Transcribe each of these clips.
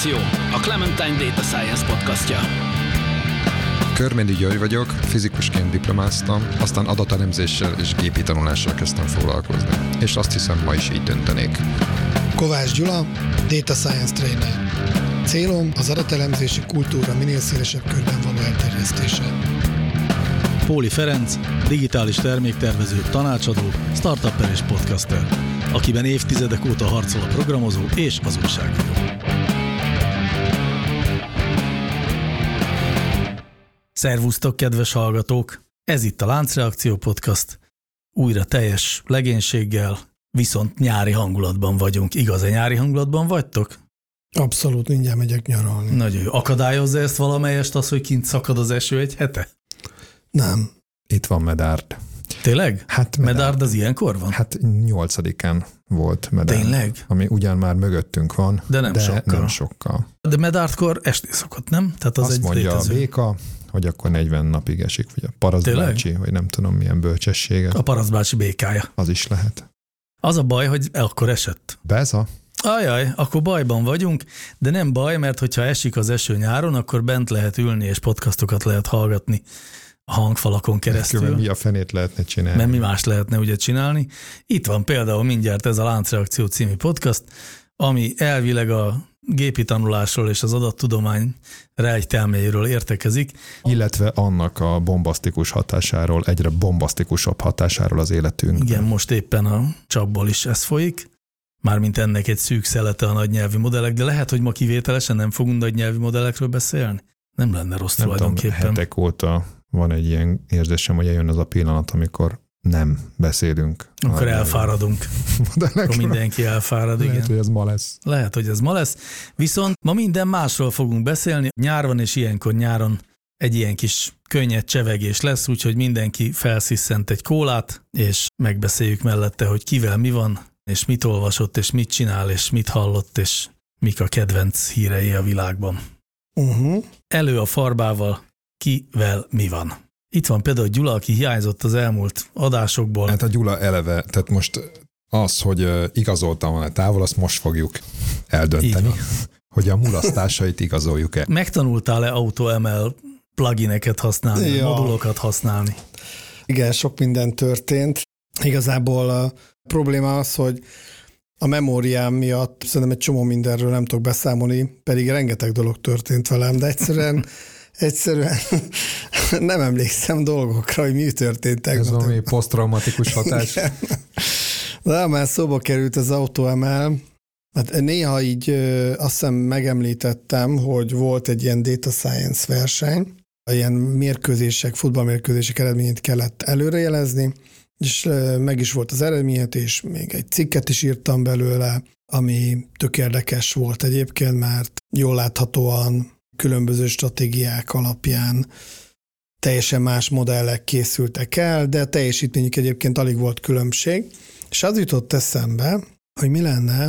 Láncreakció, a Clementine Data Science podcastja. Körméndi György vagyok, fizikusként diplomáztam, aztán adatelemzéssel és gépi tanulással kezdtem foglalkozni. És azt hiszem, ma is így döntenék. Kovács Gyula, Data Science Trainer. Célom az adatelemzési kultúra minél szélesebb körben való elterjesztése. Póli Ferenc, digitális terméktervező, tanácsadó, startupper és podcaster, akiben évtizedek óta harcol a programozó és az újságíró. Szervusztok, kedves hallgatók! Ez itt a Láncreakció podcast. Újra teljes legénységgel, viszont nyári hangulatban vagyunk. Igaz-e nyári hangulatban vagytok? Abszolút, mindjárt megyek nyaralni. Nagyon jó. Akadályozza ezt valamelyest az, hogy kint szakad az eső egy hete? Nem. Itt van Medárd. Tényleg? Hát Medárd az ilyenkor van? Hát 8-án volt Medárd. Tényleg? Ami ugyan már mögöttünk van, de nem sokkal. De Medárdkor esni szokott, nem? Tehát az azt egy mondja létező. a béka, hogy akkor 40 napig esik, vagy a parasztbácsi, vagy nem tudom milyen bölcsessége. A parasztbácsi békája. Az is lehet. Az a baj, hogy akkor esett. Beza? Ajaj, akkor bajban vagyunk, de nem baj, mert hogyha esik az eső nyáron, akkor bent lehet ülni, és podcastokat lehet hallgatni a hangfalakon keresztül. Mert mi a fenét lehetne csinálni? Mert mi más lehetne ugye csinálni. Itt van például mindjárt ez a Láncreakció című podcast, ami elvileg a gépi tanulásról és az adattudomány rejtelméről értekezik. Illetve annak a bombasztikus hatásáról, egyre bombasztikusabb hatásáról az életünkben. Igen, most éppen a csapból is ez folyik. Mármint ennek egy szűk szelete a nagynyelvi modellek, de lehet, hogy ma kivételesen nem fogunk nagynyelvi modellekről beszélni. Nem lenne rossz nem tulajdonképpen. Tudom, hetek óta van egy ilyen érzésem, hogy eljön az a pillanat, amikor nem beszélünk. Akkor elfáradunk. Akkor mindenki elfárad, lehet, igen. hogy ez ma lesz. Lehet, hogy ez ma lesz. Viszont ma minden másról fogunk beszélni. Nyár van, és ilyenkor nyáron egy ilyen kis könnyed csevegés lesz, úgyhogy mindenki felsziszent egy kólát, és megbeszéljük mellette, hogy kivel mi van, és mit olvasott, és mit csinál, és mit hallott, és mik a kedvenc hírei a világban. Elő a farbával, kivel mi van. Itt van például Gyula, aki hiányzott az elmúlt adásokból. Hát a Gyula eleve, tehát most az, hogy igazoltam volna távol, azt most fogjuk eldönteni, hogy a mulasztásait igazoljuk-e. Megtanultál-e AutoML plugineket használni, modulokat használni? Igen, sok minden történt. Igazából a probléma az, hogy a memóriám miatt szerintem egy csomó mindenről nem tudok beszámolni, pedig rengeteg dolog történt velem, de egyszerűen nem emlékszem dolgokra, hogy mi történt. Ez valami posztraumatikus hatás. De már szóba került az AutoML. Hát néha így azt hiszem megemlítettem, hogy volt egy ilyen data science verseny, ilyen mérkőzések, futballmérkőzések eredményét kellett előrejelezni, és meg is volt az eredményet, és még egy cikket is írtam belőle, ami tök érdekes volt egyébként, mert jól láthatóan különböző stratégiák alapján teljesen más modellek készültek el, de teljesítményük egyébként alig volt különbség, és az jutott eszembe, hogy mi lenne,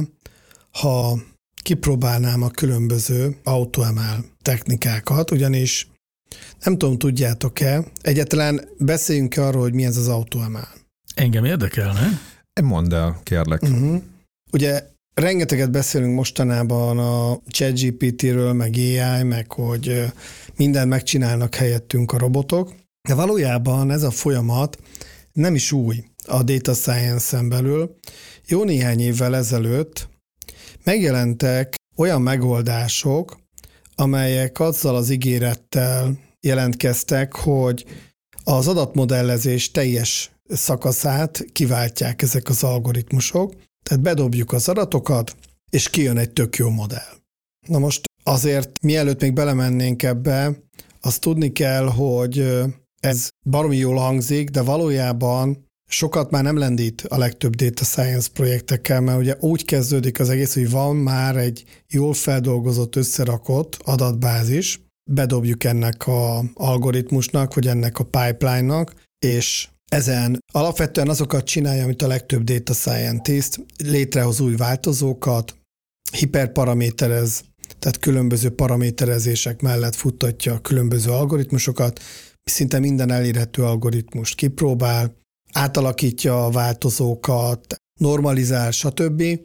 ha kipróbálnám a különböző AutoML technikákat, ugyanis nem tudom, tudjátok-e, egyáltalán beszéljünk arról, hogy mi ez az AutoML. Engem érdekelne. Mondd el, kérlek. Ugye rengeteget beszélünk mostanában a ChatGPT-ről, meg AI, meg hogy mindent megcsinálnak helyettünk a robotok, de valójában ez a folyamat nem is új a data science-en belül. Jó néhány évvel ezelőtt megjelentek olyan megoldások, amelyek azzal az ígérettel jelentkeztek, hogy az adatmodellezés teljes szakaszát kiváltják ezek az algoritmusok, tehát bedobjuk az adatokat, és kijön egy tök jó modell. Na most azért, mielőtt még belemennénk ebbe, azt tudni kell, hogy ez baromi jól hangzik, de valójában sokat már nem lendít a legtöbb data science projektekkel, mert ugye úgy kezdődik az egész, hogy van már egy jól feldolgozott, összerakott adatbázis, bedobjuk ennek az algoritmusnak, vagy ennek a pipeline-nak, és ezen alapvetően azokat csinálja, amit a legtöbb data scientist, létrehoz új változókat, hiperparaméterez, tehát különböző paraméterezések mellett futtatja a különböző algoritmusokat, szinte minden elérhető algoritmust kipróbál, átalakítja a változókat, normalizál, stb.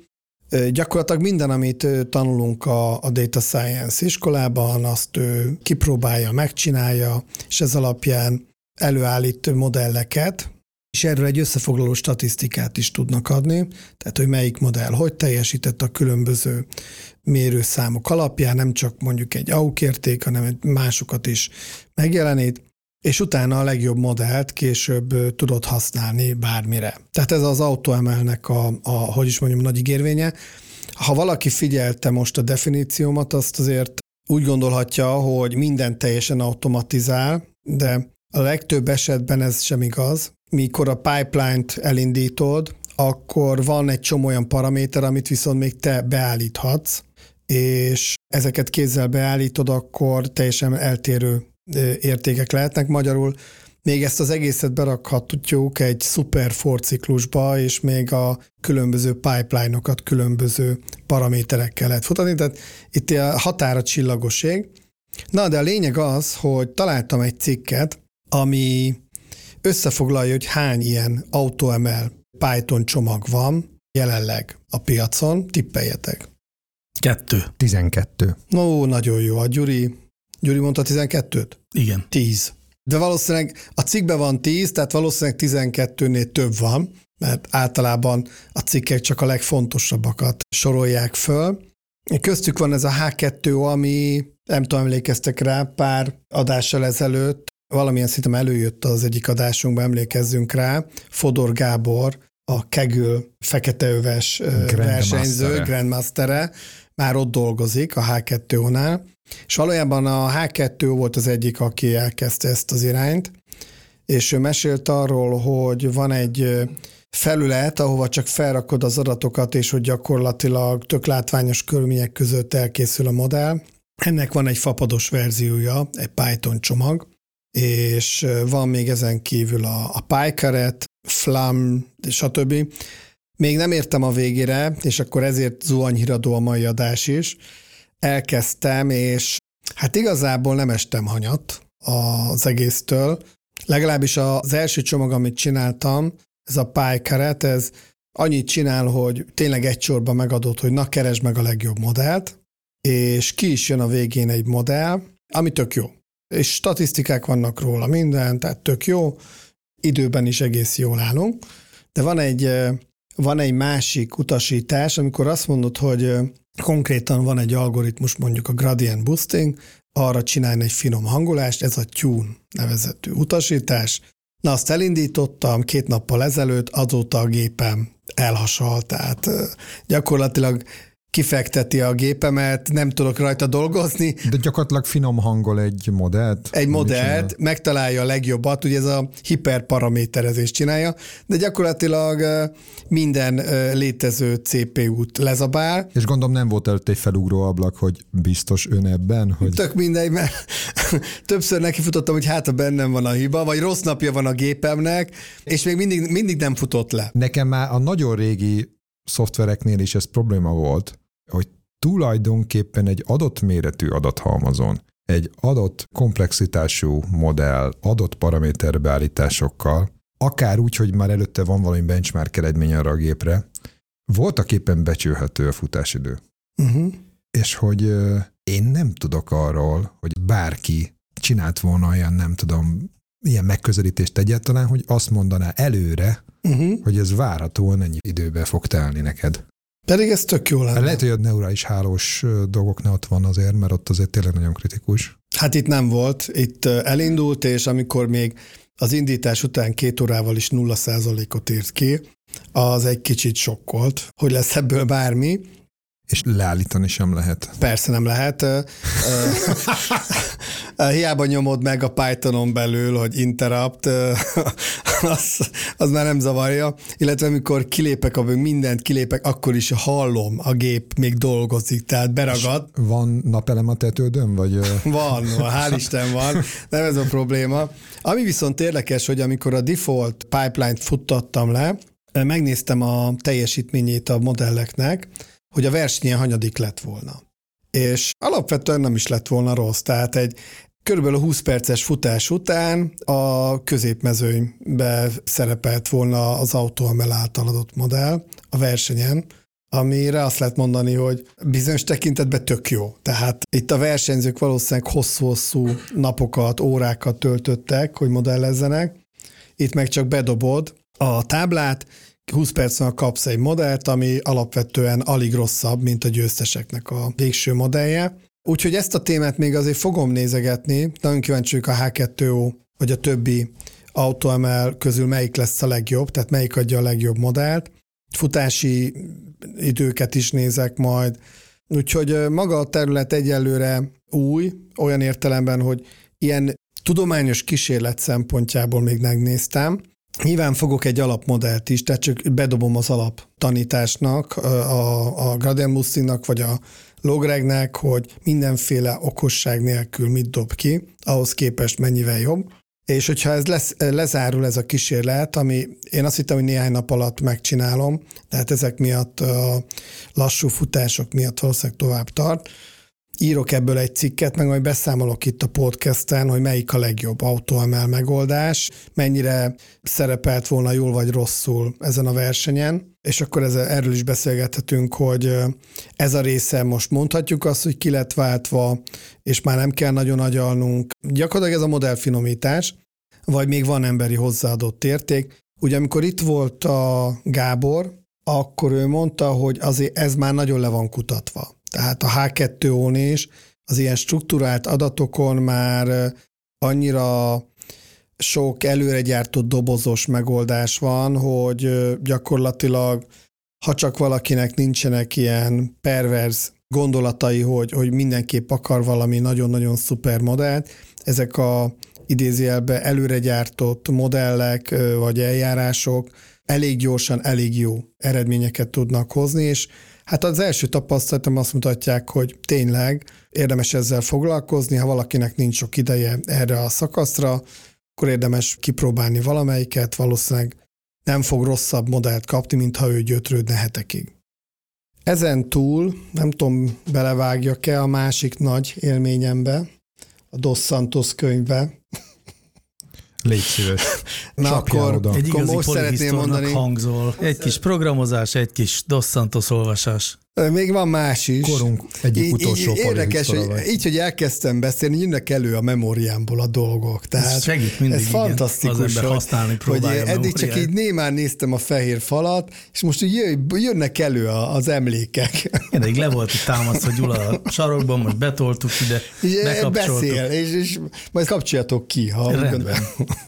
Gyakorlatilag minden, amit tanulunk a Data Science iskolában, azt ő kipróbálja, megcsinálja, és ez alapján előállít modelleket, és erről egy összefoglaló statisztikát is tudnak adni, tehát hogy melyik modell hogy teljesített a különböző mérőszámok alapján, nem csak mondjuk egy AUK érték, hanem másokat is megjelenít, és utána a legjobb modellt később tudod használni bármire. Tehát ez az AutoML-nek hogy is mondjam, nagy ígérvénye. Ha valaki figyelte most a definíciómat, azt azért úgy gondolhatja, hogy minden teljesen automatizál, de a legtöbb esetben ez sem igaz. Mikor a pipeline-t elindítod, akkor van egy csomó olyan paraméter, amit viszont még te beállíthatsz, és ezeket kézzel beállítod, akkor teljesen eltérő értékek lehetnek. Magyarul még ezt az egészet berakhatjuk egy szuper for ciklusba, és még a különböző pipeline-okat különböző paraméterekkel lehet futatni, tehát itt a határa csillagoség. Na, de a lényeg az, hogy találtam egy cikket, ami összefoglalja, hogy hány ilyen AutoML Python csomag van jelenleg a piacon. Tippeljetek. 2. 12. Ó, nagyon jó. A Gyuri mondta 12-t? Igen. 10. De valószínűleg a cikkben van 10, tehát valószínűleg 12-nél több van, mert általában a cikkek csak a legfontosabbakat sorolják föl. Köztük van ez a H2O, ami nem tudom, emlékeztek rá, pár adással ezelőtt, valamilyen szinten előjött az egyik adásunkban, emlékezzünk rá, Fodor Gábor, a Kaggle feketeöves versenyző, Grandmastere, már ott dolgozik a H2O-nál, és valójában a H2O volt az egyik, aki elkezdte ezt az irányt, és ő mesélt arról, hogy van egy felület, ahova csak felrakod az adatokat, és hogy gyakorlatilag tök látványos körülmények között elkészül a modell. Ennek van egy fapados verziója, egy Python csomag, és van még ezen kívül a PyCaret, Flam, stb. Még nem értem a végére, és akkor ezért zuhanyhíradó a mai adás is. Elkezdtem, és hát igazából nem estem hanyat az egésztől. Legalábbis az első csomag, amit csináltam, ez a PyCaret, ez annyit csinál, hogy tényleg egy sorba megadod, hogy na, keresd meg a legjobb modellt, és ki is jön a végén egy modell, ami tök jó. És statisztikák vannak róla, minden, tehát tök jó, időben is egész jól állunk, de van egy másik utasítás, amikor azt mondod, hogy konkrétan van egy algoritmus, mondjuk a gradient boosting, arra csinálni egy finom hangolást, ez a tune nevezetű utasítás. Na, azt elindítottam 2 nappal ezelőtt, azóta a gépem elhasalt, tehát gyakorlatilag kifekteti a gépemet, nem tudok rajta dolgozni. De gyakorlatilag finom hangol egy modellt? Egy modellt, megtalálja a legjobbat, ugye ez a hiperparaméterezést csinálja, de gyakorlatilag minden létező CPU-t lezabál. És gondolom nem volt előtt egy felugró ablak, hogy biztos ön ebben? Hogy... Tök mindegy, mert többször nekifutottam, hogy hát bennem van a hiba, vagy rossz napja van a gépemnek, és még mindig nem futott le. Nekem már a nagyon régi szoftvereknél is ez probléma volt, hogy tulajdonképpen egy adott méretű adathalmazon, egy adott komplexitású modell, adott paraméterbeállításokkal, akár úgy, hogy már előtte van valami benchmark eredmény arra a gépre, voltak éppen becsülhető a futásidő. Uh-huh. És hogy én nem tudok arról, hogy bárki csinált volna olyan, nem tudom, ilyen megközelítést egyáltalán, hogy azt mondaná előre, hogy ez várhatóan ennyi időben fog telni neked. Pedig ez tök jó lenne. Lehet, hogy a neurális hálós dolgoknál ott van azért, mert ott azért tényleg nagyon kritikus. Hát itt nem volt, itt elindult, és amikor még az indítás után 2 órával is 0%-ot írt ki, az egy kicsit sokkolt, hogy lesz ebből bármi. És leállítani sem lehet. Persze nem lehet. Hiába nyomod meg a Pythonon belül, hogy interrupt, az már nem zavarja. Illetve amikor kilépek, mindent kilépek, akkor is hallom, a gép még dolgozik, tehát beragad. És van napelem a tetődön, vagy? Van, hál' Isten van, nem ez a probléma. Ami viszont érdekes, hogy amikor a default pipeline-t futtattam le, megnéztem a teljesítményét a modelleknek, hogy a versenyen hanyadik lett volna. És alapvetően nem is lett volna rossz, tehát egy körülbelül 20 perces futás után a középmezőnybe szerepelt volna az AutoML által adott modell a versenyen, amire azt lehet mondani, hogy bizonyos tekintetben tök jó. Tehát itt a versenyzők valószínűleg hosszú-hosszú napokat, órákat töltöttek, hogy modellezzenek. Itt meg csak bedobod a táblát, 20 percen kapsz egy modellt, ami alapvetően alig rosszabb, mint a győzteseknek a végső modellje. Úgyhogy ezt a témát még azért fogom nézegetni. Nagyon kíváncsi vagyok a H2O, vagy a többi AutoML közül melyik lesz a legjobb, tehát melyik adja a legjobb modellt. Futási időket is nézek majd. Úgyhogy maga a terület egyelőre új, olyan értelemben, hogy ilyen tudományos kísérlet szempontjából még megnéztem. Nyilván fogok egy alapmodellt is, tehát csak bedobom az alaptanításnak, a Gradient Boostingnak, vagy a Logregnek, hogy mindenféle okosság nélkül mit dob ki, ahhoz képest mennyivel jobb. És hogyha ez lezárul ez a kísérlet, ami én azt hittem, hogy néhány nap alatt megcsinálom, tehát ezek miatt a lassú futások miatt valószínűleg tovább tart, írok ebből egy cikket, meg majd beszámolok itt a podcasten, hogy melyik a legjobb AutoML megoldás, mennyire szerepelt volna jól vagy rosszul ezen a versenyen, és akkor erről is beszélgethetünk, hogy ez a része most mondhatjuk azt, hogy ki lett váltva, és már nem kell nagyon agyalnunk. Gyakorlatilag ez a modellfinomítás, vagy még van emberi hozzáadott érték. Ugye amikor itt volt a Gábor, akkor ő mondta, hogy azért ez már nagyon le van kutatva. Tehát a H2O-n is az ilyen strukturált adatokon már annyira sok előre gyártott dobozos megoldás van, hogy gyakorlatilag, ha csak valakinek nincsenek ilyen perverz gondolatai, hogy mindenképp akar valami nagyon-nagyon szuper modellt, ezek a idézőjelben előre gyártott modellek vagy eljárások elég gyorsan, elég jó eredményeket tudnak hozni, és hát az első tapasztalatom azt mutatják, hogy tényleg érdemes ezzel foglalkozni, ha valakinek nincs sok ideje erre a szakaszra, akkor érdemes kipróbálni valamelyiket, valószínűleg nem fog rosszabb modellt kapni, mint ha ő gyötrődne hetekig. Ezen túl, nem tudom, belevágjak-e a másik nagy élményembe, a Dos Santos könyvbe. Légy szíves. Na akkor egy igazi most szeretném mondani, hangzol. Egy kis programozás, egy kis Dos Santos olvasás. Még van más is. Korunk egyik utolsó érdekes, hogy így, hogy elkezdtem beszélni, jönnek elő a memóriámból a dolgok. Tehát segít mindig, ez fantasztikus, az ember használni próbálja, hogy eddig csak így némán néztem a fehér falat, és most jönnek elő az emlékek. Eddig le volt itt támasztva Gyula a sarokban, most betoltuk ide, bekapcsoltuk. Beszél, és majd kapcsoljatok ki, ha rendben.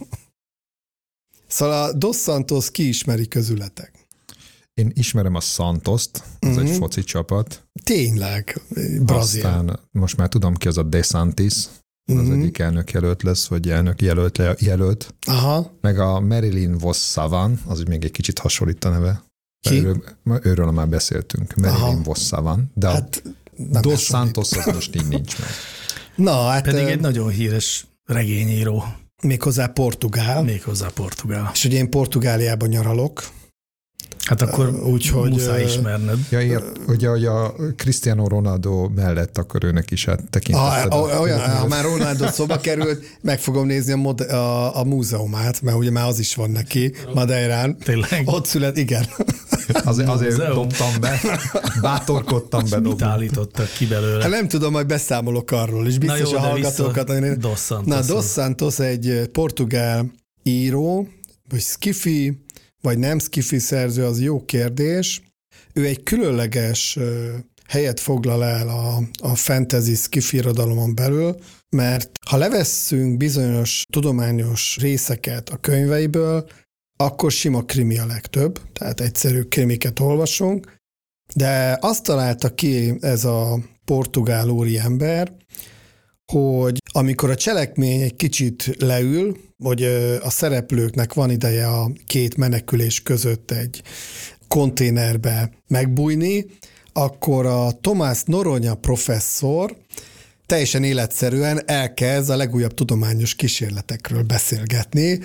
Szóval a Dos Santos ki ismeri közületek? Én ismerem a Santost, az egy foci csapat. Tényleg, Brazil. Aztán most már tudom ki, az a DeSantis, az egyik elnökjelölt lesz, vagy elnökjelölt. Aha. Meg a Marilyn Vossavan, az még egy kicsit hasonlít a neve. Ki? Őről már beszéltünk. Marilyn Vossavan. De hát, a Dos Santos az most így nincs meg. Na, hát pedig egy nagyon híres regényíró. Méghozzá portugál. És ugye én Portugáliában nyaralok. Hát akkor úgyhogy muszáj ismerned. Ja, ugye, hogy a Cristiano Ronaldo mellett akkor őnek is tekintetted. Ha már Ronaldo szóba került, meg fogom nézni a múzeumát, mert ugye már az is van neki, Madeirán. Tényleg? Ott szület, igen. Azért dobtam be, bátorkodtam be. Mit állítottak ki belőle? Hát nem tudom, majd beszámolok arról, és biztos a hallgatókat. Dos Santos egy portugál író, vagy skifi, vagy nem skifi szerző, az jó kérdés. Ő egy különleges helyet foglal el a fantasy skifi irodalomon belül, mert ha levesszünk bizonyos tudományos részeket a könyveiből, akkor sima krimi a legtöbb, tehát egyszerű krimiket olvasunk, de azt találta ki ez a portugál úriember, hogy amikor a cselekmény egy kicsit leül, vagy a szereplőknek van ideje a két menekülés között egy konténerbe megbújni, akkor a Tomás Noronha professzor teljesen életszerűen elkezd a legújabb tudományos kísérletekről beszélgetni,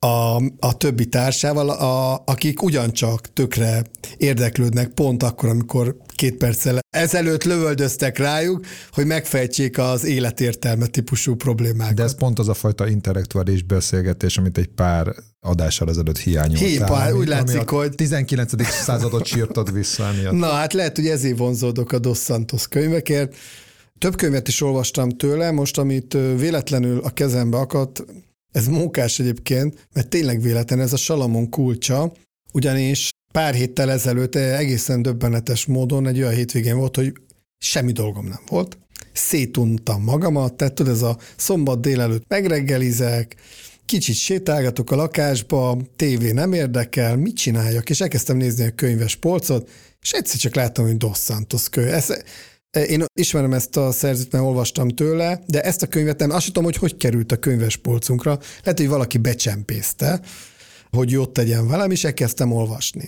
a többi társával, akik ugyancsak tökre érdeklődnek pont akkor, amikor 2 perccel ezelőtt lövöldöztek rájuk, hogy megfejtsék az életértelme típusú problémákat. De ez pont az a fajta intellektuális beszélgetés, amit egy pár adással ezelőtt hiányoltál. Úgy látszik, hogy 19. századot sírtad vissza emiatt. Na hát lehet, hogy ezért vonzódok a Dos Santos könyvekért. Több könyvet is olvastam tőle, most amit véletlenül a kezembe akadt, ez mókás egyébként, mert tényleg véletlen, ez a Salamon kulcsa, ugyanis pár héttel ezelőtt egészen döbbenetes módon egy olyan hétvégén volt, hogy semmi dolgom nem volt. Szétuntam magamat, tehát tudod, ez a szombat délelőtt megreggelizek, kicsit sétálgatok a lakásba, tévé nem érdekel, mit csináljak, és elkezdtem nézni a könyves polcot, és egyszer csak láttam, hogy Dos Santos könyv. Én ismerem ezt a szerzőt, mert olvastam tőle, de ezt a könyvet nem, azt tudom, hogy került a könyves polcunkra. Lehet, hogy valaki becsempészte, hogy jót tegyen velem, és elkezdtem olvasni.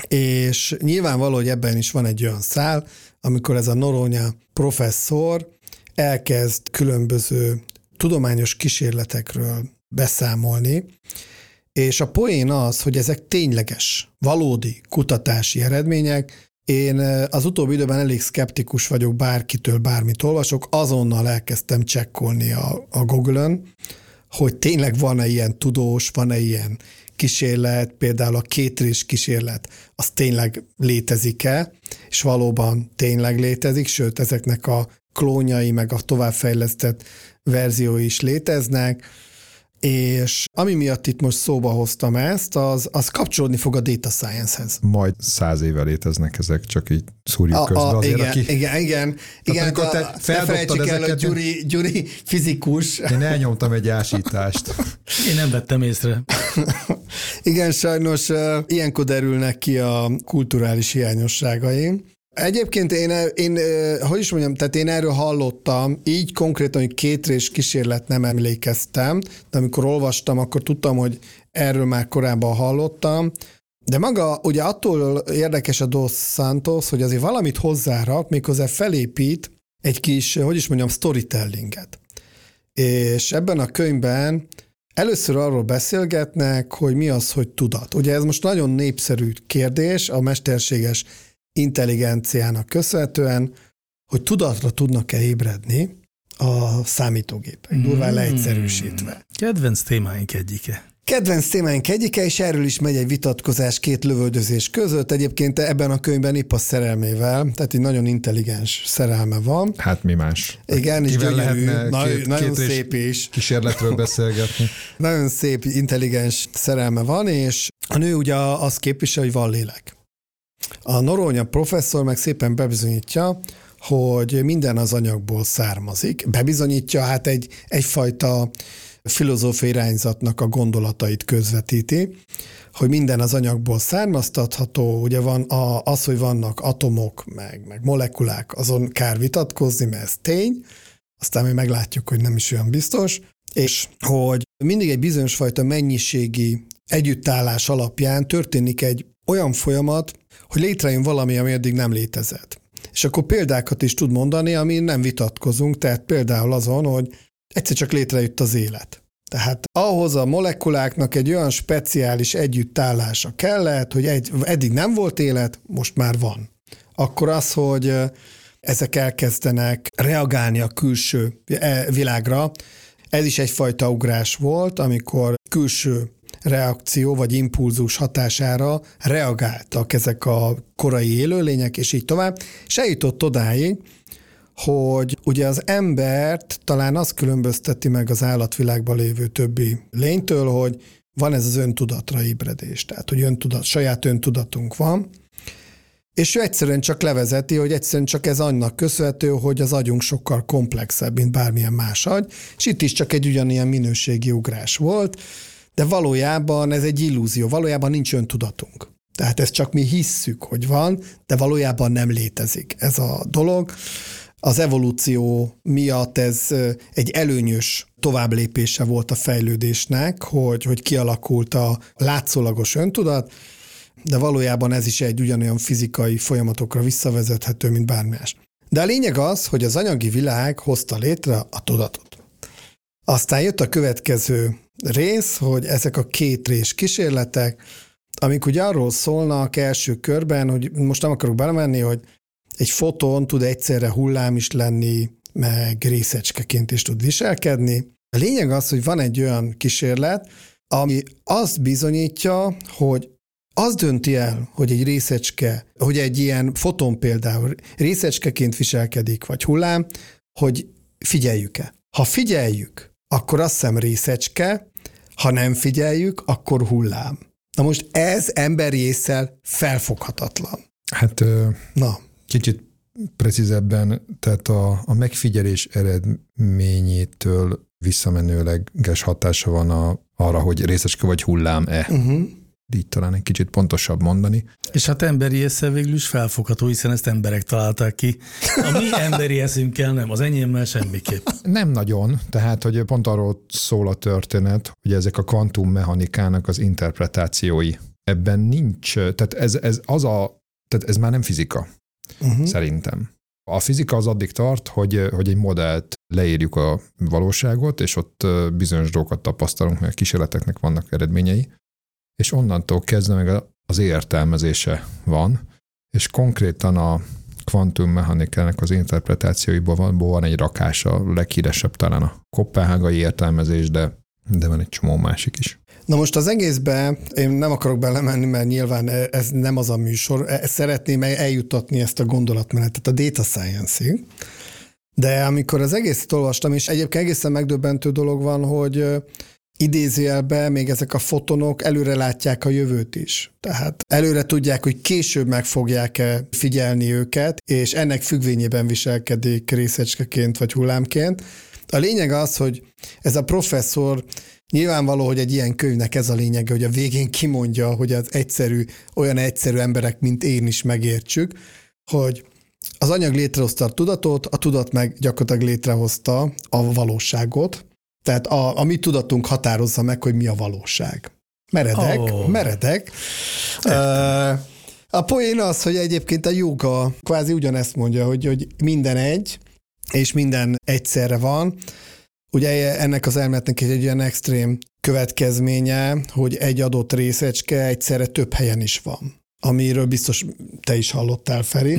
És nyilvánvaló, hogy ebben is van egy olyan szál, amikor ez a Noronha professzor elkezd különböző tudományos kísérletekről beszámolni, és a poén az, hogy ezek tényleges, valódi kutatási eredmények. Én az utóbbi időben elég szkeptikus vagyok, bárkitől bármit olvasok, azonnal elkezdtem csekkolni a Google-ön, hogy tényleg van-e ilyen tudós, van-e ilyen kísérlet, például a kétrés kísérlet, az tényleg létezik-e, és valóban tényleg létezik, sőt, ezeknek a klónjai, meg a továbbfejlesztett verziói is léteznek, és ami miatt itt most szóba hoztam ezt, az kapcsolódni fog a data science-hez. Majd 100 éve léteznek ezek, csak így szúrjuk közbe azért, igen. Amikor te felejtsük el, hogy Gyuri fizikus. Én elnyomtam egy ásítást. Én nem vettem észre. Igen, sajnos ilyenkor derülnek ki a kulturális hiányosságaim. Egyébként én hogy is mondjam, tehát én erről hallottam, így konkrétan, hogy kétrés kísérlet nem emlékeztem, de amikor olvastam, akkor tudtam, hogy erről már korábban hallottam, de maga ugye attól érdekes a Dos Santos, hogy azért valamit hozzárak, méghozzá felépít egy kis, hogy is mondjam, storytellinget. És ebben a könyvben először arról beszélgetnek, hogy mi az, hogy tudat. Ugye ez most nagyon népszerű kérdés a mesterséges intelligenciának köszönhetően, hogy tudatra tudnak-e ébredni a számítógépek, durván leegyszerűsítve. Kedvenc témáink egyike. Kedvenc témáink egyike, és erről is megy egy vitatkozás 2 lövöldözés között. Egyébként ebben a könyvben épp a szerelmével, tehát egy nagyon intelligens szerelme van. Hát mi más? Igen, és gyönyörű, nagyon két szép is. Kísérletről beszélgetni. Nagyon szép, intelligens szerelme van, és a nő ugye azt képvisel, hogy van lélek. A Noronha professzor meg szépen bebizonyítja, hogy minden az anyagból származik. Bebizonyítja, hát egyfajta filozófiai irányzatnak a gondolatait közvetíti, hogy minden az anyagból származtatható, ugye van az, hogy vannak atomok, meg molekulák, azon kár vitatkozni, mert ez tény, aztán mi meglátjuk, hogy nem is olyan biztos, és hogy mindig egy bizonyos fajta mennyiségi együttállás alapján történik egy olyan folyamat, hogy létrejön valami, ami eddig nem létezett. És akkor példákat is tud mondani, amin nem vitatkozunk, tehát például azon, hogy egyszer csak létrejött az élet. Tehát ahhoz a molekuláknak egy olyan speciális együttállása kellett, hogy eddig nem volt élet, most már van. Akkor az, hogy ezek elkezdenek reagálni a külső világra, ez is egyfajta ugrás volt, amikor külső reakció vagy impulzus hatására reagáltak ezek a korai élőlények, és így tovább, és eljutott odáig, hogy ugye az embert talán az különbözteti meg az állatvilágban lévő többi lénytől, hogy van ez az öntudatra ébredés, tehát hogy saját öntudatunk van, és ő egyszerűen csak levezeti, hogy egyszerűen csak ez annak köszönhető, hogy az agyunk sokkal komplexebb, mint bármilyen más agy, és itt is csak egy ugyanilyen minőségi ugrás volt, de valójában ez egy illúzió, valójában nincs öntudatunk. Tehát ezt csak mi hisszük, hogy van, de valójában nem létezik ez a dolog. Az evolúció miatt ez egy előnyös továbblépése volt a fejlődésnek, hogy kialakult a látszólagos öntudat, de valójában ez is egy ugyanolyan fizikai folyamatokra visszavezethető, mint bármi más. De a lényeg az, hogy az anyagi világ hozta létre a tudatot. Aztán jött a következő rész, hogy ezek a 2 rész kísérletek, amik ugye arról szólnak első körben, hogy most nem akarok belemenni, hogy egy fotón tud egyszerre hullám is lenni, meg részecskeként is tud viselkedni. A lényeg az, hogy van egy olyan kísérlet, ami azt bizonyítja, hogy az dönti el, hogy egy részecske, hogy egy ilyen foton például részecskeként viselkedik, vagy hullám, hogy figyeljük-e. Ha figyeljük, akkor azt hiszem részecske, ha nem figyeljük, akkor hullám. Na most ez emberi ésszel felfoghatatlan. Hát kicsit precízebben, tehát a megfigyelés eredményétől visszamenőleges hatása van arra, hogy részecske vagy hullám-e. Így talán egy kicsit pontosabb mondani. És hát emberi ésszel végül is felfogható, hiszen ezt emberek találták ki. A mi emberi eszünkkel nem, az enyémmel semmiképp. Nem nagyon, tehát hogy pont arról szól a történet, hogy ezek a kvantummechanikának az interpretációi. Ebben nincs, tehát ez már nem fizika, szerintem. A fizika az addig tart, hogy egy modellt leírjuk a valóságot, és ott bizonyos dolgokat tapasztalunk, mert a kísérleteknek vannak eredményei, és onnantól kezdve meg az értelmezése van, és konkrétan a kvantummechanikának az interpretációiból van egy rakás, a leghíresebb talán a koppenhágai értelmezés, de van egy csomó másik is. Na most az egészben én nem akarok belemenni, mert nyilván ez nem az a műsor. Szeretném eljuttatni ezt a gondolatmenetet a data science-ig, de amikor az egészet olvastam, és egyébként egészen megdöbbentő dolog van, hogy idézőjelben még ezek a fotonok előre látják a jövőt is. Tehát előre tudják, hogy később meg fogják figyelni őket, és ennek függvényében viselkedik részecskeként vagy hullámként. A lényeg az, hogy ez a professzor nyilvánvaló, hogy egy ilyen könyvnek ez a lényege, hogy a végén kimondja, hogy az olyan egyszerű emberek, mint én is megértsük, hogy az anyag létrehozta a tudatot, a tudat meg gyakorlatilag létrehozta a valóságot. Tehát a mi tudatunk határozza meg, hogy mi a valóság. Meredek. A poén az, hogy egyébként a jóga kvázi ugyanezt mondja, hogy minden egy, és minden egyszerre van. Ugye ennek az elméletnek egy olyan extrém következménye, hogy egy adott részecske egyszerre több helyen is van. Amiről biztos te is hallottál, Feri.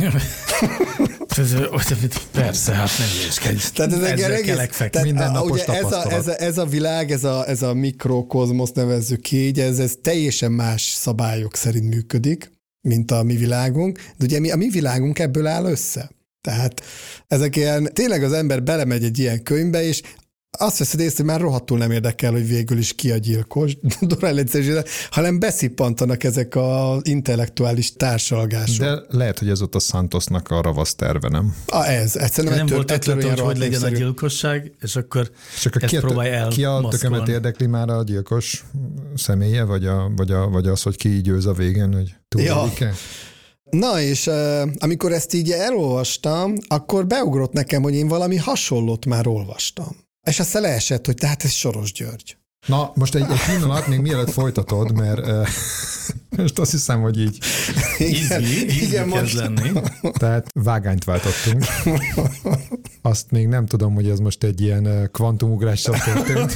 Persze, hát nem érskedj. Tehát mindennapos tapasztalat. Ez a világ, ez a mikrokozmosz nevezzük így, ez teljesen más szabályok szerint működik, mint a mi világunk, de ugye a mi világunk ebből áll össze. Tehát ezek ilyen, tényleg az ember belemegy egy ilyen könyvbe, és azt veszed észre, hogy már rohadtul nem érdekel, hogy végül is ki a gyilkos, hanem beszippantanak ezek az intellektuális társalgások. De lehet, hogy ez ott a Santosnak a ravasz terve, nem? Nem volt ötlet, hogy legyen a gyilkosság, és akkor ezt próbálj elmaszkolni. Ki a tökömet érdekli már a gyilkos személye, vagy az, hogy ki győz a végén, hogy túlélik-e? Na és amikor ezt így elolvastam, akkor beugrott nekem, hogy én valami hasonlót már olvastam. És aztán leesett, hogy tehát ez Soros György. Na, most egy pillanat, még mielőtt folytatod, mert most azt hiszem, hogy így igen, kezd lenni. Tehát vágányt váltottunk. Azt még nem tudom, hogy ez most egy ilyen kvantumugrással történt.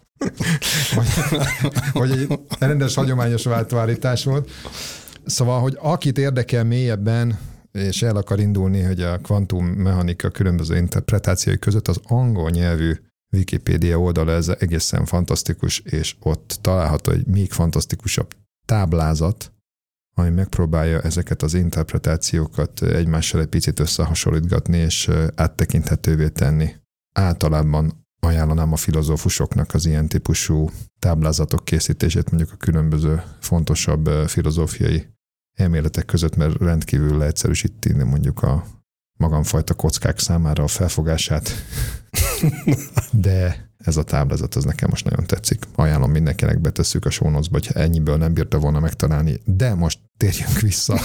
Vagy egy rendes, hagyományos váltóállítás volt. Szóval, hogy akit érdekel mélyebben, és el akar indulni, hogy a kvantummechanika különböző interpretációi között az angol nyelvű Wikipédia oldala ez egészen fantasztikus, és ott található egy még fantasztikusabb táblázat, ami megpróbálja ezeket az interpretációkat egymással egy picit összehasonlítgatni, és áttekinthetővé tenni. Általában ajánlanám a filozófusoknak az ilyen típusú táblázatok készítését, mondjuk a különböző fontosabb filozófiai elméletek között, mert rendkívül leegyszerűsíteni mondjuk a magamfajta kockák számára a felfogását. De ez a táblázat, az nekem most nagyon tetszik. Ajánlom mindenkinek, betesszük a show notes-ba, hogy ennyiből nem bírta volna megtalálni. De most térjünk vissza.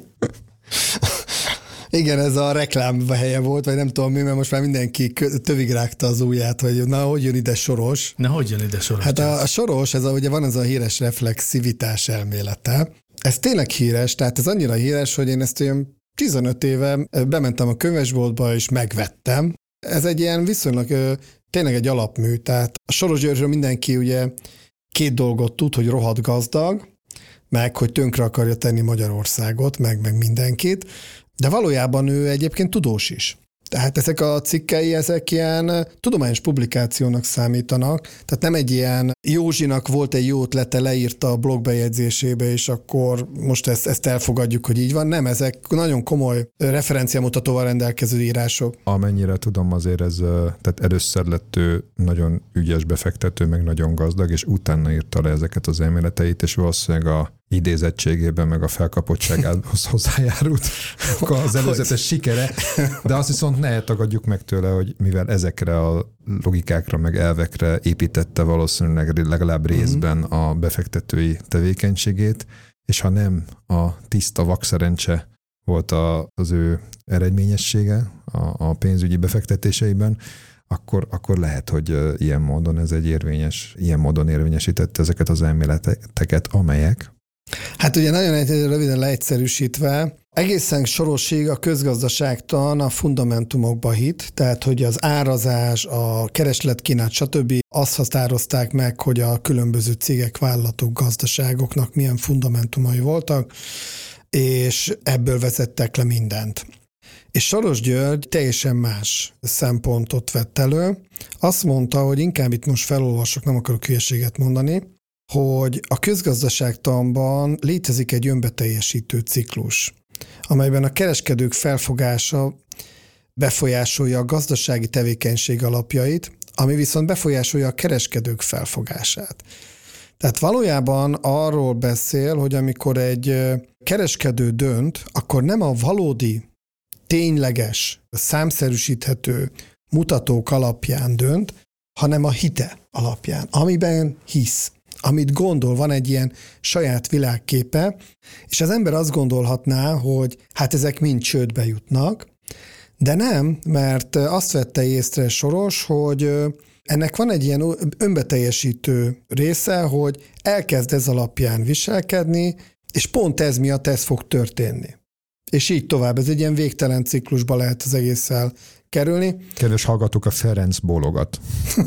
Igen, ez a reklám helye volt, vagy nem tudom mi, mert most már mindenki tövig rágta az ujját, hogy na, hogy jön ide Soros. Hát a Soros, ugye van ez a híres reflexivitás elmélete. Ez tényleg híres, tehát ez annyira híres, hogy én ezt olyan 15 éve bementem a könyvesboltba, és megvettem. Ez egy ilyen viszonylag tényleg egy alapmű. Tehát a Soros Györgyről mindenki ugye 2 dolgot tud, hogy rohadt gazdag, meg hogy tönkre akarja tenni Magyarországot, meg mindenkit, de valójában ő egyébként tudós is. Tehát ezek a cikkei, ezek ilyen tudományos publikációnak számítanak, tehát nem egy ilyen Józsinak volt egy jó ötlete, leírta a blogbejegyzésébe, és akkor most ezt elfogadjuk, hogy így van. Nem, ezek nagyon komoly referenciamutatóval rendelkező írások. Amennyire tudom, azért ez, tehát először lett ő nagyon ügyes befektető, meg nagyon gazdag, és utána írta le ezeket az elméleteit, és valószínűleg a idézettségében, meg a felkapottságához hozzájárult az előzetes sikere, de azt viszont ne tagadjuk meg tőle, hogy mivel ezekre a logikákra, meg elvekre építette valószínűleg legalább részben a befektetői tevékenységét, és ha nem a tiszta vakszerencse volt az ő eredményessége a pénzügyi befektetéseiben, akkor lehet, hogy ilyen módon ez ilyen módon érvényesítette ezeket az elméleteket, amelyek. Hát ugye nagyon röviden leegyszerűsítve, egészen Sorosig a közgazdaságtan a fundamentumokba hitt, tehát hogy az árazás, a kereslet-kínálat, stb. Azt határozták meg, hogy a különböző cégek, vállalatok, gazdaságoknak milyen fundamentumai voltak, és ebből vezettek le mindent. És Soros György teljesen más szempontot vett elő. Azt mondta, hogy inkább itt most felolvasok, nem akarok hülyeséget mondani, hogy a közgazdaságtanban létezik egy önbeteljesítő ciklus, amelyben a kereskedők felfogása befolyásolja a gazdasági tevékenység alapjait, ami viszont befolyásolja a kereskedők felfogását. Tehát valójában arról beszél, hogy amikor egy kereskedő dönt, akkor nem a valódi, tényleges, számszerűsíthető mutatók alapján dönt, hanem a hite alapján, amiben hisz, amit gondol, van egy ilyen saját világképe, és az ember azt gondolhatná, hogy hát ezek mind csődbe jutnak, de nem, mert azt vette észre Soros, hogy ennek van egy ilyen önbeteljesítő része, hogy elkezd ez alapján viselkedni, és pont ez miatt ez fog történni. És így tovább, ez egy ilyen végtelen ciklusba lehet az egésszel kerülni. Kedves hallgatók, a Ferenc bólogat.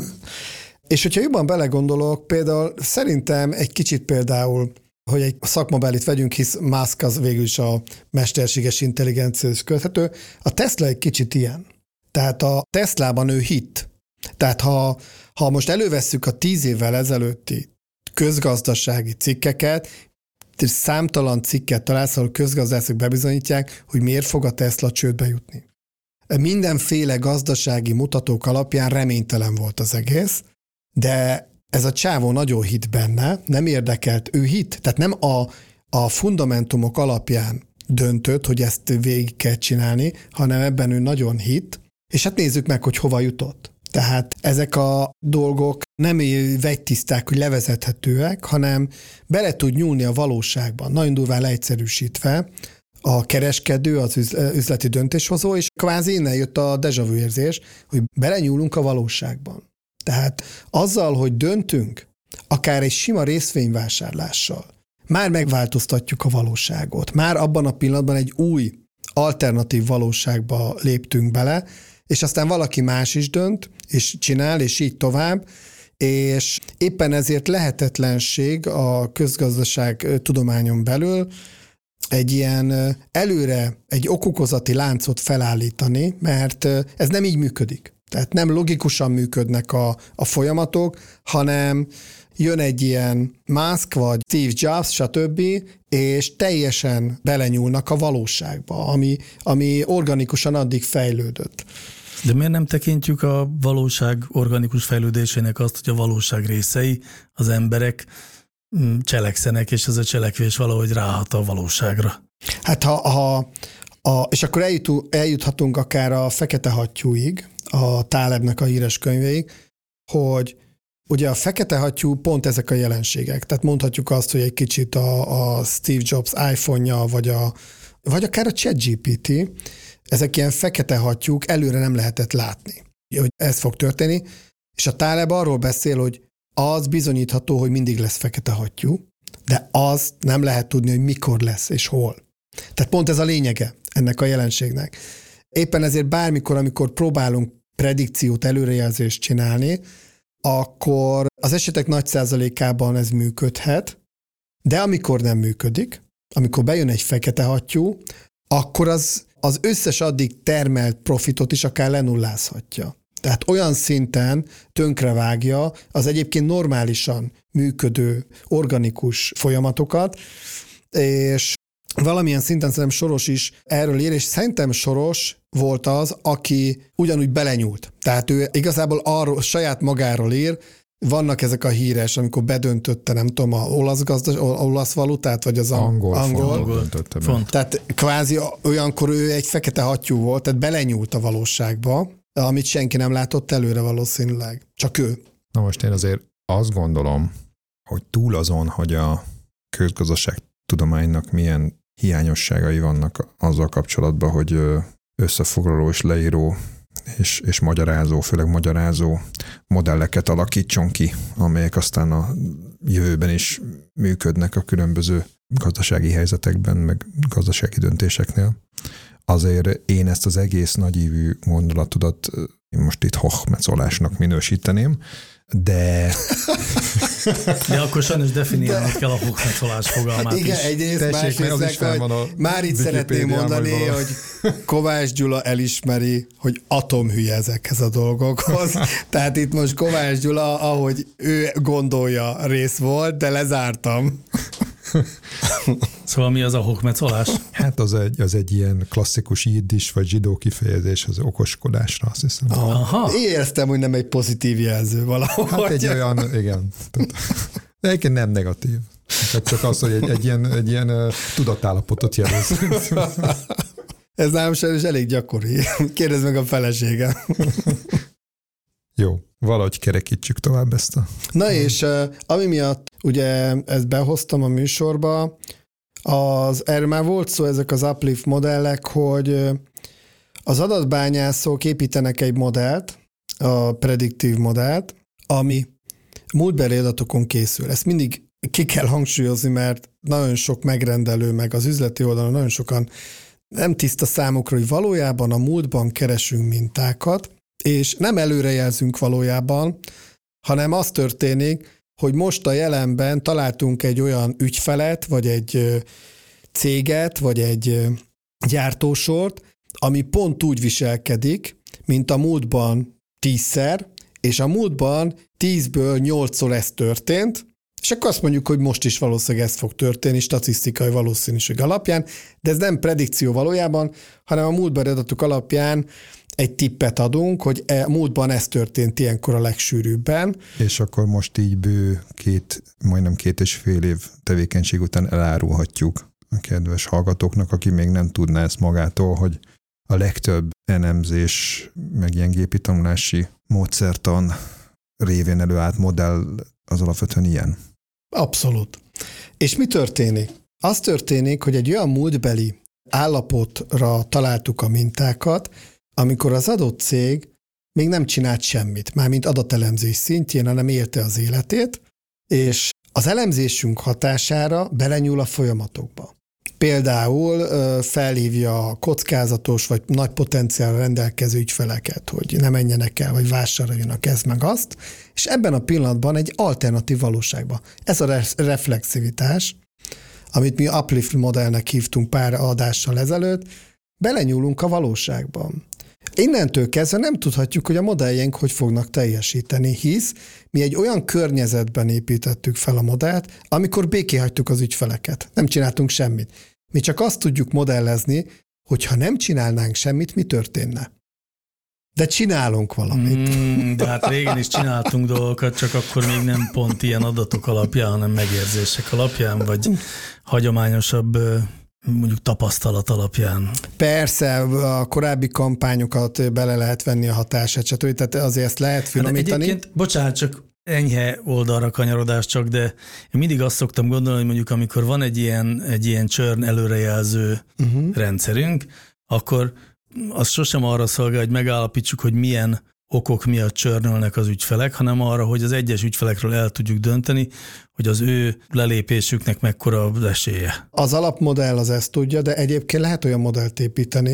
És hogyha jobban belegondolok, például szerintem egy kicsit például, hogy egy szakmabelit vegyünk, hisz Musk az végül is a mesterséges intelligenciához köthető, a Tesla egy kicsit ilyen. Tehát a Teslában ő hitt. Tehát ha most elővesszük a 10 évvel ezelőtti közgazdasági cikkeket, számtalan cikket találsz, ahol közgazdászok bebizonyítják, hogy miért fog a Tesla csődbe jutni. Mindenféle gazdasági mutatók alapján reménytelen volt az egész, de ez a csávó nagyon hitt benne, nem érdekelt, ő hitt, tehát nem a fundamentumok alapján döntött, hogy ezt végig kell csinálni, hanem ebben ő nagyon hitt, és hát nézzük meg, hogy hova jutott. Tehát ezek a dolgok nem vegytiszták, hogy levezethetőek, hanem bele tud nyúlni a valóságban, nagyon durván leegyszerűsítve, a kereskedő, az üzleti döntéshozó, és kvázi innen jött a déjà vu érzés, hogy belenyúlunk a valóságban. Tehát azzal, hogy döntünk, akár egy sima részvényvásárlással, már megváltoztatjuk a valóságot. Már abban a pillanatban egy új, alternatív valóságba léptünk bele, és aztán valaki más is dönt, és csinál, és így tovább, és éppen ezért lehetetlenség a közgazdaság tudományon belül egy ilyen előre egy okokozati láncot felállítani, mert ez nem így működik. Tehát nem logikusan működnek a folyamatok, hanem jön egy ilyen Musk vagy Steve Jobs, stb., és teljesen belenyúlnak a valóságba, ami organikusan addig fejlődött. De miért nem tekintjük a valóság organikus fejlődésének azt, hogy a valóság részei, az emberek cselekszenek, és ez a cselekvés valahogy ráhat a valóságra? Hát és akkor eljuthatunk akár a Fekete hattyúig, a Talebnek a híres könyvéig, hogy ugye a fekete hattyú pont ezek a jelenségek. Tehát mondhatjuk azt, hogy egy kicsit a Steve Jobs iPhone-ja, vagy akár a ChatGPT, ezek ilyen fekete hattyúk, előre nem lehetett látni, hogy ez fog történni, és a Taleb arról beszél, hogy az bizonyítható, hogy mindig lesz fekete hattyú, de az nem lehet tudni, hogy mikor lesz és hol. Tehát pont ez a lényege ennek a jelenségnek. Éppen ezért bármikor, amikor próbálunk predikciót, előrejelzést csinálni, akkor az esetek nagy százalékában ez működhet, de amikor nem működik, amikor bejön egy fekete hattyú, akkor az összes addig termelt profitot is akár lenullázhatja. Tehát olyan szinten tönkrevágja az egyébként normálisan működő organikus folyamatokat, és valamilyen szinten szerintem Soros is erről ír, és szerintem Soros volt az, aki ugyanúgy belenyúlt. Tehát ő igazából arról, saját magáról ír, vannak ezek a híres, amikor bedöntötte, nem tudom, olasz valutát, vagy az angol. Tehát kvázi olyankor ő egy fekete hattyú volt, tehát belenyúlt a valóságba, amit senki nem látott előre valószínűleg. Csak ő. Na most én azért azt gondolom, hogy túl azon, hogy a közgazdaságtudománynak milyen hiányosságai vannak azzal kapcsolatban, hogy összefoglaló és leíró és magyarázó, főleg magyarázó modelleket alakítson ki, amelyek aztán a jövőben is működnek a különböző gazdasági helyzetekben, meg gazdasági döntéseknél. Azért én ezt az egész nagyívű gondolatodat most itt hochmecolásnak minősíteném, de akkor sajnos definiálnod kell a hochmecolás fogalmát igen, is. egyrészt, másrészt, hogy már itt szeretném mondani, hogy Kovács Gyula elismeri, hogy atomhülye ezekhez a dolgokhoz. Tehát itt most Kovács Gyula, ahogy ő gondolja, rész volt, de lezártam. Szóval mi az a hochmecolás? Hát az egy ilyen klasszikus jiddis vagy zsidó kifejezés az okoskodásra, azt hiszem. Aha. Éreztem, hogy nem egy pozitív jelző valahol. Hát egy olyan, igen. De egyébként nem negatív. Csak az, hogy egy ilyen tudatállapotot jelez. Ez nálam sajnos elég gyakori. Kérdezd meg a feleségem. Jó, valahogy kerekítsük tovább ezt a... Na és ami miatt ugye ezt behoztam a műsorba, erről már volt szó, ezek az uplift modellek, hogy az adatbányászok építenek egy modellt, a prediktív modellt, ami múltbeli adatokon készül. Ezt mindig ki kell hangsúlyozni, mert nagyon sok megrendelő, meg az üzleti oldalon nagyon sokan nem tiszta számukra, hogy valójában a múltban keresünk mintákat, és nem előrejelzünk valójában, hanem az történik, hogy most a jelenben találtunk egy olyan ügyfelet, vagy egy céget, vagy egy gyártósort, ami pont úgy viselkedik, mint a múltban 10-szer, és a múltban 10-ből 8-szor ez történt, és akkor azt mondjuk, hogy most is valószínűleg ez fog történni statisztikai valószínűség alapján, de ez nem predikció valójában, hanem a múltbeli adatok alapján egy tippet adunk, hogy múltban ez történt ilyenkor a legsűrűbben. És akkor most így majdnem 2,5 év tevékenység után elárulhatjuk a kedves hallgatóknak, aki még nem tudná ezt magától, hogy a legtöbb elemzés, meg ilyen gépi tanulási módszertan révén előállt modell az alapvetően ilyen. Abszolút. És mi történik? Az történik, hogy egy olyan múltbeli állapotra találtuk a mintákat, amikor az adott cég még nem csinált semmit, mármint adatelemzés szintjén, hanem élte az életét, és az elemzésünk hatására belenyúl a folyamatokba. Például felhívja a kockázatos vagy nagy potenciálra rendelkező ügyfeleket, hogy ne menjenek el, vagy vásároljanak ezt meg azt, és ebben a pillanatban egy alternatív valóságban. Ez a reflexivitás, amit mi uplift modellnek hívtunk pár adással ezelőtt, belenyúlunk a valóságban. Innentől kezdve nem tudhatjuk, hogy a modelljeink hogy fognak teljesíteni, hisz mi egy olyan környezetben építettük fel a modellt, amikor béké hagytuk az ügyfeleket. Nem csináltunk semmit. Mi csak azt tudjuk modellezni, hogy ha nem csinálnánk semmit, mi történne. De csinálunk valamit. De hát régen is csináltunk dolgokat, csak akkor még nem pont ilyen adatok alapján, hanem megérzések alapján, vagy hagyományosabb mondjuk tapasztalat alapján. Persze, a korábbi kampányokat bele lehet venni a hatását, stb. Tehát azért ezt lehet finomítani. Egyébként, bocsánat, csak enyhe oldalra kanyarodás csak, de én mindig azt szoktam gondolni, hogy mondjuk amikor van egy ilyen churn előrejelző rendszerünk, akkor az sosem arra szolgál, hogy megállapítsuk, hogy milyen okok miatt churnölnek az ügyfelek, hanem arra, hogy az egyes ügyfelekről el tudjuk dönteni, hogy az ő lelépésüknek mekkora az esélye. Az alapmodell az ezt tudja, de egyébként lehet olyan modellt építeni,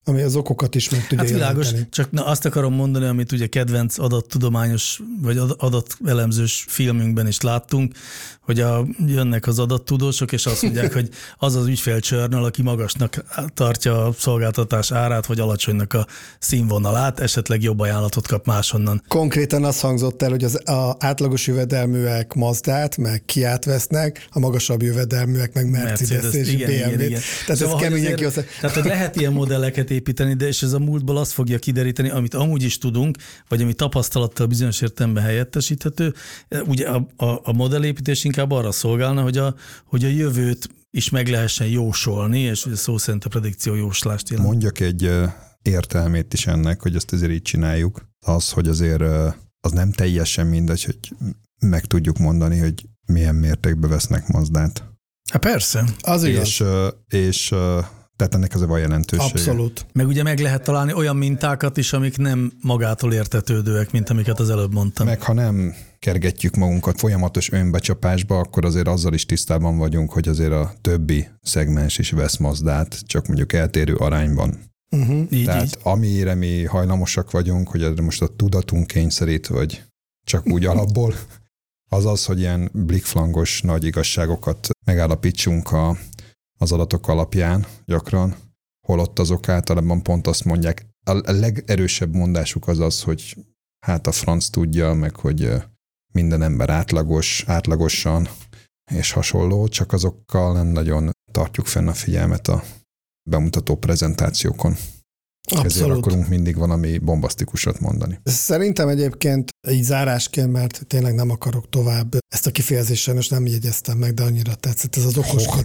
ami az okokat is meg tudja világos, jelenteni. csak azt akarom mondani, amit ugye kedvenc adattudományos vagy adatelemzős filmünkben is láttunk, hogy jönnek az adattudósok, és azt mondják, hogy az az ügyfélcsörnöl, aki magasnak tartja a szolgáltatás árát, vagy alacsonynak a színvonalát, esetleg jobb ajánlatot kap máshonnan. Konkrétan az hangzott el, hogy az átlagos jövedelműek Mazdát, meg Kiát vesznek, a magasabb jövedelműek meg Mercedes és BMW-t. Igen. Tehát szóval, ez keményen kihozza. Tehát, hogy lehet ilyen modelleket építeni, de és ez a múltból azt fogja kideríteni, amit amúgy is tudunk, vagy ami tapasztalattal bizonyos értelemben helyettesíthető. Ugye a modellépítés inkább arra szolgálna, hogy a jövőt is meg lehessen jósolni, és ugye szó szerint a predikció jóslást jelent. Mondjak egy értelmét is ennek, hogy ezt azért így csináljuk. Az, hogy azért az nem teljesen mindegy, hogy meg tudjuk mondani, hogy milyen mértékben vesznek Mazdát. Hát persze. Az igaz. És tehát ennek azért van jelentősége. Abszolút. Meg ugye meg lehet találni olyan mintákat is, amik nem magától értetődőek, mint amiket az előbb mondtam. Meg ha nem kergetjük magunkat folyamatos önbecsapásba, akkor azért azzal is tisztában vagyunk, hogy azért a többi szegmens is vesz Mazdát, csak mondjuk eltérő arányban. Tehát amire mi hajlamosak vagyunk, hogy most a tudatunk kényszerít, vagy csak úgy alapból, az az, hogy ilyen blikflangos nagy igazságokat megállapítsunk az adatok alapján gyakran, holott azok általában pont azt mondják, a legerősebb mondásuk az az, hogy hát a franc tudja, meg hogy minden ember átlagosan és hasonló, csak azokkal nem nagyon tartjuk fenn a figyelmet a bemutató prezentációkon. Abszolút. Ezért akarunk mindig valami bombasztikusat mondani. Szerintem egyébként így zárásként, mert tényleg nem akarok tovább, ezt a kifejezést sajnos nem jegyeztem meg, de annyira tetszett ez az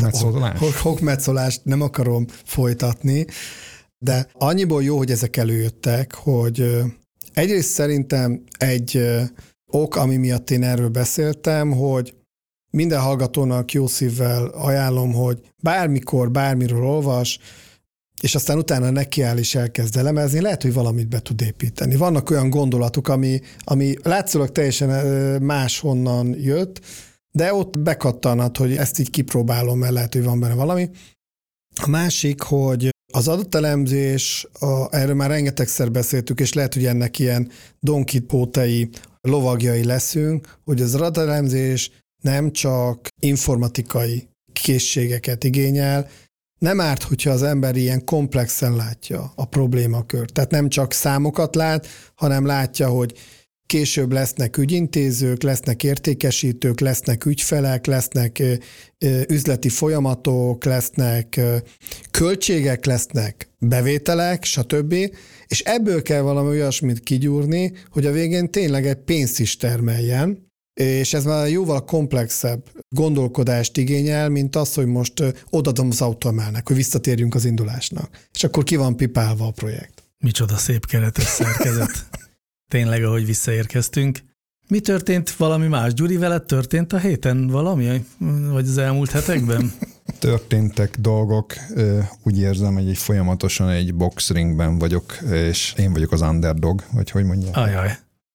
hokmetszolást nem akarom folytatni, de annyiból jó, hogy ezek előjöttek, hogy egyrészt szerintem egy ok, ami miatt én erről beszéltem, hogy minden hallgatónak jó szívvel ajánlom, hogy bármikor, bármiről olvas, és aztán utána nekiáll és elkezd elemezni, lehet, hogy valamit be tud építeni. Vannak olyan gondolatok, ami látszólag teljesen máshonnan jött, de ott bekattanhat, hogy ezt így kipróbálom, mert lehet, hogy van benne valami. A másik, hogy az adatelemzés, erről már rengetegszer beszéltük, és lehet, hogy ennek ilyen Don Quixote-i lovagjai leszünk, hogy az adatelemzés nem csak informatikai készségeket igényel, nem árt, hogyha az ember ilyen komplexen látja a problémakört. Tehát nem csak számokat lát, hanem látja, hogy később lesznek ügyintézők, lesznek értékesítők, lesznek ügyfelek, lesznek üzleti folyamatok, lesznek költségek, lesznek bevételek, stb. És ebből kell valami olyasmit kigyúrni, hogy a végén tényleg egy pénzt is termeljen, és ez már jóval komplexebb gondolkodást igényel, mint az, hogy most odadom az autoemelnek, hogy visszatérjünk az indulásnak. És akkor ki van pipálva a projekt. Micsoda szép keretes szerkezet. Tényleg, ahogy visszaérkeztünk. Mi történt? Valami más? Gyuri, veled történt a héten valami? Vagy az elmúlt hetekben? Történtek dolgok. Úgy érzem, hogy folyamatosan egy boxringben vagyok, és én vagyok az underdog, vagy hogy mondják? Ajaj.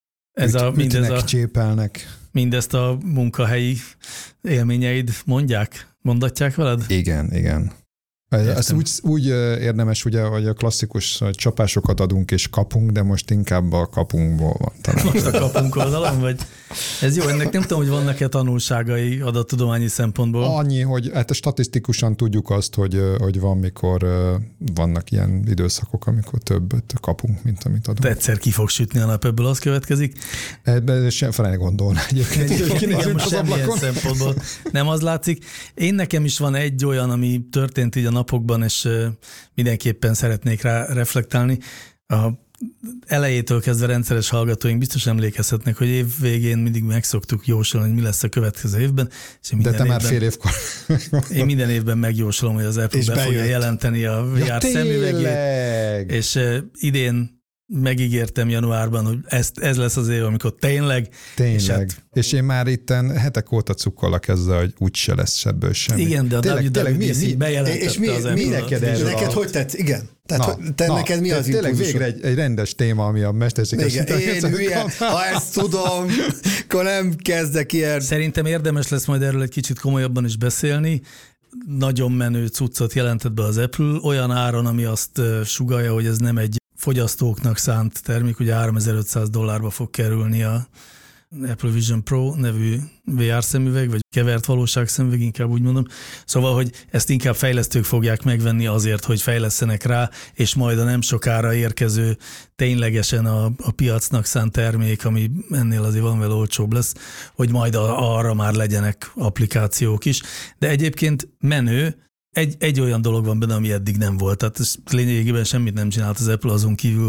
Mindezt a munkahelyi élményeid mondatják veled? Igen. Ez úgy érdemes, ugye, hogy a klasszikus csapásokat adunk és kapunk, de most inkább a kapunkból van talán. Most a kapunk oldalon, vagy? Ez jó, ennek nem tudom, hogy vannak-e tanulságai adattudományi szempontból. Annyi, hogy hát statisztikusan tudjuk azt, hogy van, mikor vannak ilyen időszakok, amikor többet kapunk, mint amit adunk. De egyszer ki fog sütni a nap, ebből az következik. De sem fel ne gondolna egyébként. Most semmilyen szempontból nem az látszik. Nekem is van egy olyan, ami történt így a napokban, és mindenképpen szeretnék rá reflektálni. A elejétől kezdve rendszeres hallgatóink biztos emlékezhetnek, hogy év végén mindig megszoktuk jósolni, hogy mi lesz a következő évben. És de te már fél évkor. Én minden évben megjósolom, hogy az Apple be fogja jelenteni a VR szemüvegét. És idén megígértem januárban, hogy ez lesz az év, amikor tényleg. És én már itten hetek óta cukkolok ezzel, hogy úgyse lesz ebből semmi. Igen, de a WWDC bejelentette az Apple. Neked hogy tetsz? Igen. Tehát neked mi az tényleg végre egy rendes téma, ami a mesterséges intelligencia. Ha ezt tudom, akkor nem kezdek ilyen. Szerintem érdemes lesz majd erről egy kicsit komolyabban is beszélni. nagyon menő cuccot jelentett be az Apple, olyan áron, ami azt sugallja, hogy ez nem egy fogyasztóknak szánt termék, ugye $3500 fog kerülni a Apple Vision Pro nevű VR szemüveg, vagy kevert valóság szemüveg, inkább úgy mondom. Szóval, hogy ezt inkább fejlesztők fogják megvenni azért, hogy fejlesztenek rá, és majd a nem sokára érkező ténylegesen a piacnak szánt termék, ami ennél azért valamivel olcsóbb lesz, hogy majd arra már legyenek applikációk is. De egyébként menő, egy olyan dolog van benne, ami eddig nem volt. Tehát ez lényegében semmit nem csinált az Apple azon kívül,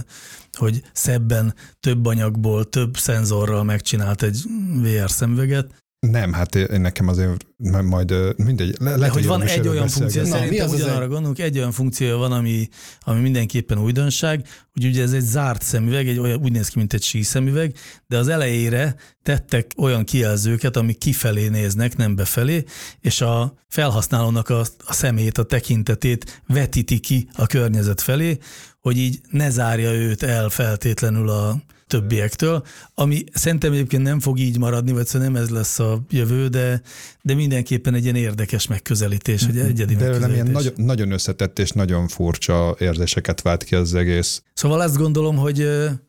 hogy szebben, több anyagból, több szenzorral megcsinált egy VR szemüveget. Nem, hát nekem azért majd mindegy. De hogy van egy olyan funkció, szerintem ugyanarra gondolunk, egy olyan funkciója van, ami mindenképpen újdonság, hogy ugye ez egy zárt szemüveg, úgy néz ki, mint egy síszemüveg, de az elejére tettek olyan kijelzőket, amik kifelé néznek, nem befelé, és a felhasználónak a szemét, a tekintetét vetíti ki a környezet felé, hogy így ne zárja őt el feltétlenül a többiektől, ami szerintem egyébként nem fog így maradni, vagy szóval nem ez lesz a jövő, de mindenképpen egy ilyen érdekes megközelítés, hogy egyedi megközelítés. De ilyen nagyon összetett és nagyon furcsa érzéseket vált ki az egész. Szóval azt gondolom, hogy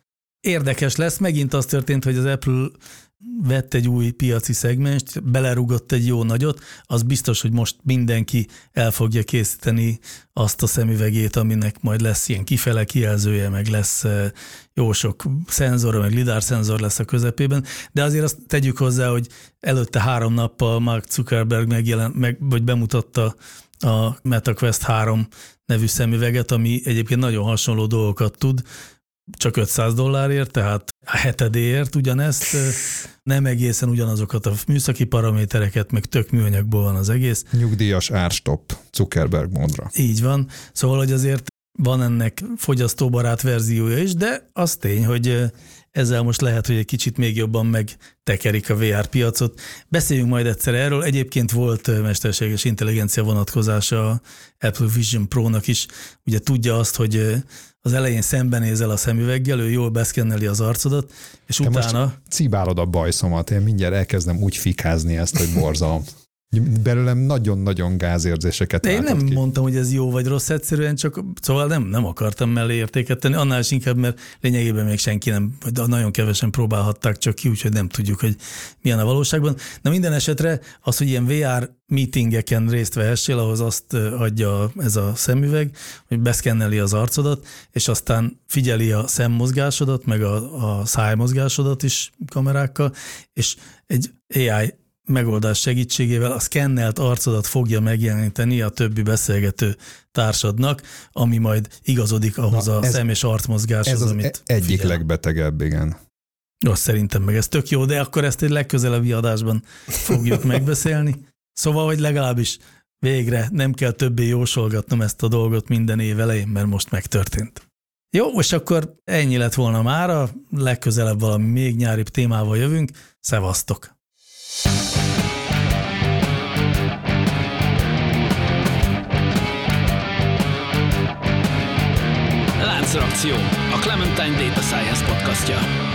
érdekes lesz. Megint az történt, hogy az Apple vett egy új piaci szegmenst, belerúgott egy jó nagyot, az biztos, hogy most mindenki el fogja készíteni azt a szemüvegét, aminek majd lesz ilyen kifele kijelzője, meg lesz jó sok szenzor, meg lidar szenzor lesz a közepében, de azért azt tegyük hozzá, hogy előtte 3 nappal Mark Zuckerberg vagy bemutatta a MetaQuest 3 nevű szemüveget, ami egyébként nagyon hasonló dolgokat tud, csak $500, tehát a hetedéért ugyanezt, nem egészen ugyanazokat a műszaki paramétereket, meg tök műanyagból van az egész. Nyugdíjas árstopp Zuckerberg módra. Így van, szóval, hogy azért van ennek fogyasztóbarát verziója is, de az tény, hogy ezzel most lehet, hogy egy kicsit még jobban megtekerik a VR piacot. Beszéljünk majd egyszer erről. Egyébként volt mesterséges intelligencia vonatkozása a Apple Vision Pro-nak is. Ugye tudja azt, hogy az elején szembenézel a szemüveggel, ő jól beszkenneli az arcodat, és te utána... most cibálod a bajszomat, én mindjárt elkezdem úgy fikázni ezt, hogy borzalom. Belőlem nagyon-nagyon gázérzéseket de én nem ki. mondtam, hogy ez jó vagy rossz, egyszerűen csak, szóval nem akartam mellé értéket tenni, annál is inkább, mert lényegében még senki nem, vagy nagyon kevesen próbálhatták csak ki, úgyhogy nem tudjuk, hogy milyen a valóságban. Na minden esetre az, hogy ilyen VR meetingeken részt vehessél, ahhoz azt adja ez a szemüveg, hogy beszkenneli az arcodat, és aztán figyeli a szemmozgásodat, meg a szájmozgásodat is kamerákkal, és egy AI megoldás segítségével a szkennelt arcodat fogja megjeleníteni a többi beszélgető társadnak, ami majd igazodik ahhoz a szem- és arcmozgáshoz, ez amit egyik figyel. legbetegebb, igen. Azt szerintem meg ez tök jó, de akkor ezt egy legközelebbi adásban fogjuk megbeszélni. Szóval, hogy legalábbis végre nem kell többé jósolgatnom ezt a dolgot minden év elején, mert most megtörtént. Jó, és akkor ennyi lett volna mára, legközelebb valami még nyáribb témával jövünk. Szevasztok! Láncreakció, a Clementine Data Science podcastja.